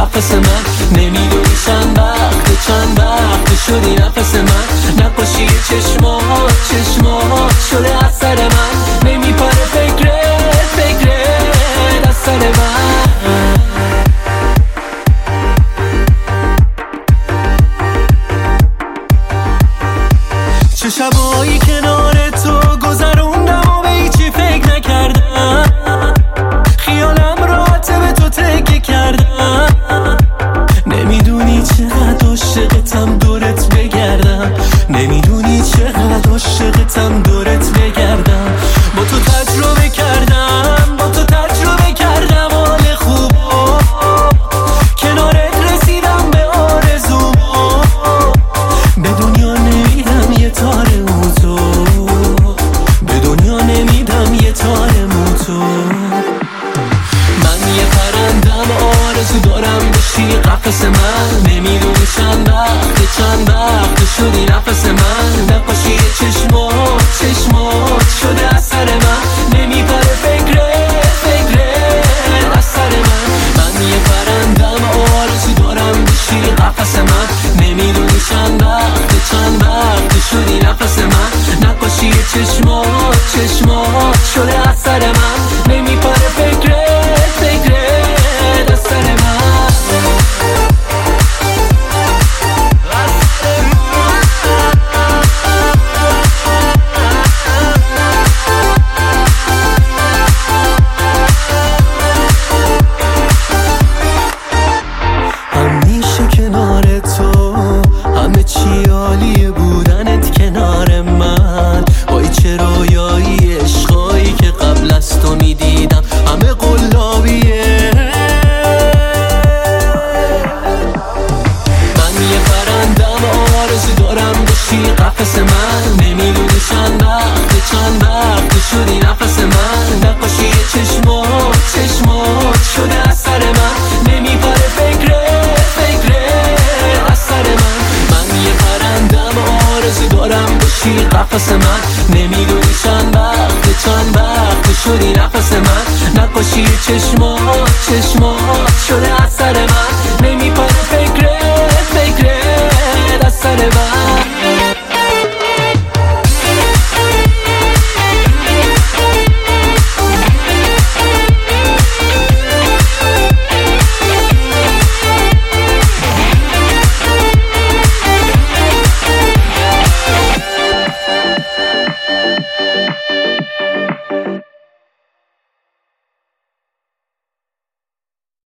قفس من. نمیدونی چند وقت شدی نفس من. نقاشی چشمات شده از سر من. نمیپره فکرت از سر من. چه شبایی کنار تو گذروندم و به هیچی فکر نکردم. خیالم راحته به تو تکیه کردم. نمیدونی چقدر عاشقتم دورت بگردم. نمیدونی چقدر عاشقتم دورت بگردم. با تو تجربه کردم حال خوبو. کنارت رسیدم به آرزومو. به دنیا نمیدم یه تار موتو. به دنیا نمیدم یه تار موتو. من یه پرندم آرزو دارم بشی قفس من. نمیدونی چند وقت شدی نفس من. نقاشی چشمات شده از سر من. نمیپره فکرت از سر من. من یه پرندم آرزو دارم بشی قفس من. نمیدونی چند وقت شدی نفس من. نقاشی چشمات شده از سر من. نمیپره فکرت از سر من. کنار تو همه چی عالیه بودنت کنار من. وای چه رویایی عشقایی که قبل از تو میدیدم همه قلابیه. من یه پرندم آرزو دارم بشی قفس من. نمیدونی چند وقت شدی نفس من. نقاشی چشمات شده از سر من. نمیپره فکرت از سر من. من یه پرندم آرزو دارم بشی قفس من. نمیدونی چند وقت شدی نفس من. نقاشی چشمات